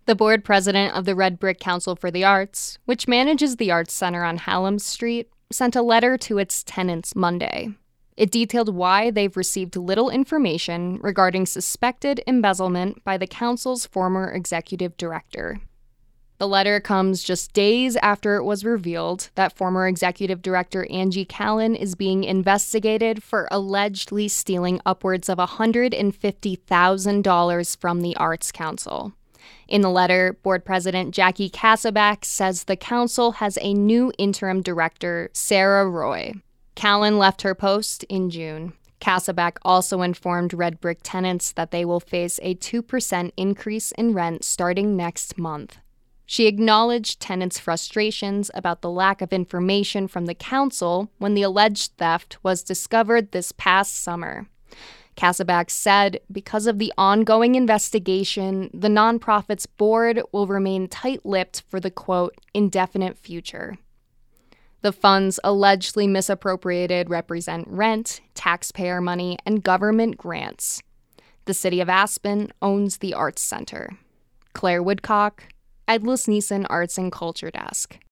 The board president of the Red Brick Council for the Arts, which manages the Arts Center on Hallam Street, sent a letter to its tenants Monday. It detailed why they've received little information regarding suspected embezzlement by the council's former executive director. The letter comes just days after it was revealed that former executive director Angie Callen is being investigated for allegedly stealing upwards of $150,000 from the Arts Council. In the letter, board president Jackie Kasabak says the council has a new interim director, Sarah Roy. Callen left her post in June. Kasabak also informed Red Brick tenants that they will face a 2% increase in rent starting next month. She acknowledged tenants' frustrations about the lack of information from the council when the alleged theft was discovered this past summer. Kasabak said, because of the ongoing investigation, the nonprofit's board will remain tight-lipped for the, quote, indefinite future. The funds allegedly misappropriated represent rent, taxpayer money, and government grants. The city of Aspen owns the Arts Center. Claire Woodcock, Edlis Neeson Arts and Culture Desk.